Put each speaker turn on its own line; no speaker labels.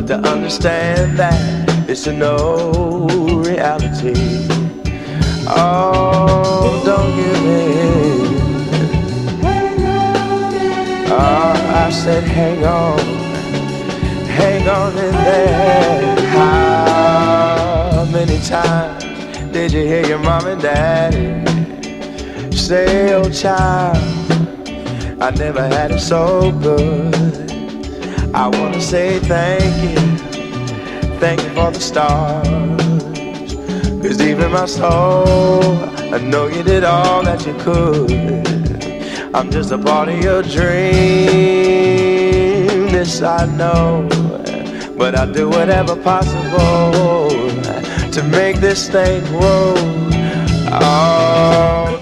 but to understand that it's to know reality. Oh, don't give in. Oh, I said hang on in there. How many times did you hear your mom and daddy say, oh child, I never had it so good. I wanna say thank you for the stars. 'Cause deep in my soul, I know you did all that you could. I'm just a part of your dream, this I know. But I'll do whatever possible to make this thing grow. Oh,